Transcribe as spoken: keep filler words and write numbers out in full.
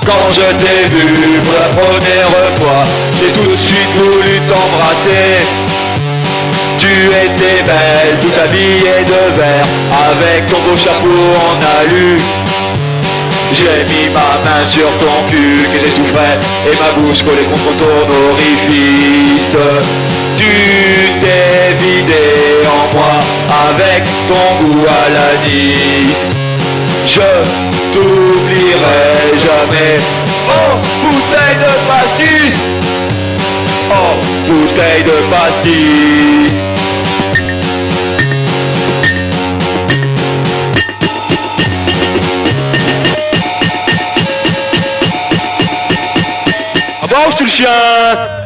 Quand je t'ai vu pour la première fois, j'ai tout de suite voulu t'embrasser. Tu étais belle, tout habillée de vert, avec ton beau chapeau en alu. J'ai mis ma main sur ton cul qui était tout frais et ma bouche collée contre ton orifice. Tu t'es vidé en moi avec ton goût à l'anis. Je t'oublierai jamais. Oh, bouteille de pastis. Oh, bouteille de pastis. Ah bon, je suis le chien.